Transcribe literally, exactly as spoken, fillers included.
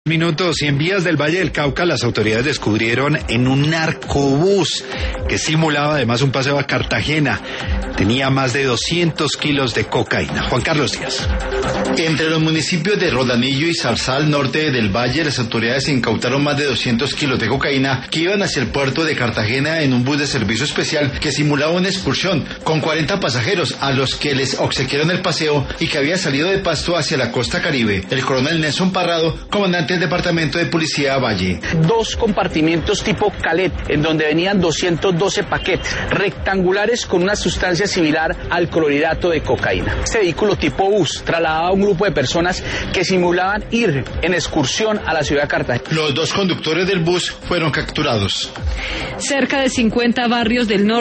Minutos y en vías del Valle del Cauca las autoridades descubrieron en un narcobús que simulaba además un paseo a Cartagena. Tenía más de doscientos kilos de cocaína. Juan Carlos Díaz. Entre los municipios de Rodanillo y Zarzal, norte del Valle, las autoridades incautaron más de doscientos kilos de cocaína que iban hacia el puerto de Cartagena en un bus de servicio especial que simulaba una excursión con cuarenta pasajeros a los que les obsequiaron el paseo y que había salido de Pasto hacia la costa Caribe. El coronel Nelson Parrado, comandante del Departamento de Policía Valle. Dos compartimientos tipo calet, en donde venían doscientos doce paquetes rectangulares con una sustancia similar al clorhidrato de cocaína. Este vehículo tipo bus trasladaba a un grupo de personas que simulaban ir en excursión a la ciudad de Cartagena. Los dos conductores del bus fueron capturados. Cerca de cincuenta barrios del norte